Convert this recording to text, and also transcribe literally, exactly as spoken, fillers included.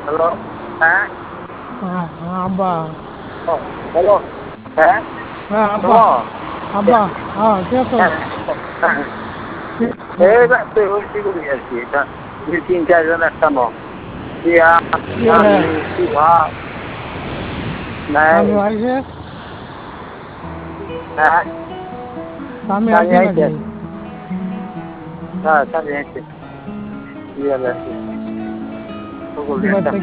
hello, হ্যাঁ, হ্যাঁ হ্যাঁ আব্বা ও, হ্যালো, হ্যাঁ, হ্যাঁ আব্বা শোনো, আব্বা হ্যাঁ কে তো হ্যাঁ, হ্যাঁ, এই রাত্রে হয়েছি করি আর কি, এটা দুই তিন চারজন একটা নয়, দিয়া, আমি, শিবা, নাই, স্বামী আইছে হ্যাঁ, স্বামী স্বামী আইছে আইছে, নাকি হ্যাঁ, স্বামী আইছে, দিয়া লাগছে, সকল একটা